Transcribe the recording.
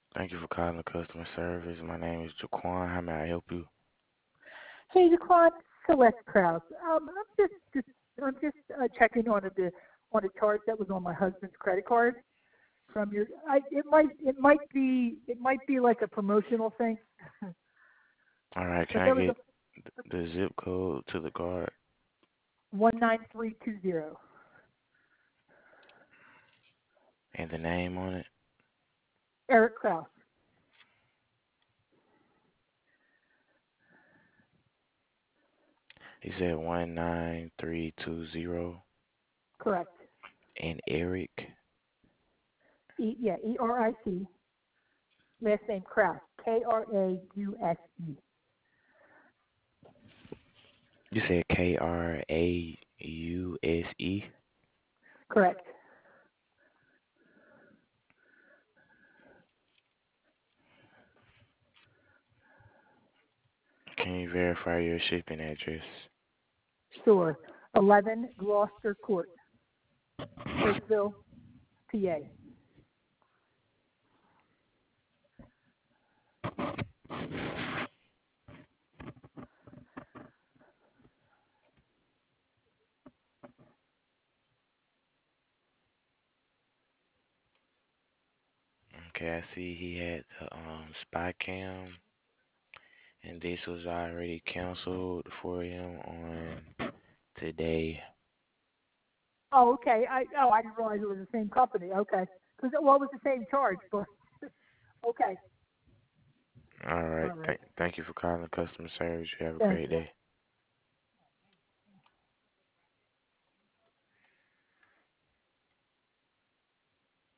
Thank you for calling customer service. My name is Jaquan. How may I help you? Hey, Daquan, Celeste Krause. I'm just checking on a charge that was on my husband's credit card from your. It might be like a promotional thing, All right, can but I that was get a the zip code to the card 19320. and the name on it? Eric Krause. He said 19320 Correct. and Eric. ERIC. Last name Krause. KRAUSE. You said Krause. Correct. Can you verify your shipping address? Sure. 11 Gloucester Court, Oakville, PA. Okay, I see he had the spy cam, and this was already canceled for him on today. Oh, okay. I didn't realize it was the same company. Okay, because it was the same charge, but okay. All right. All right. Thank you for calling customer service. You have a Thank great you. day.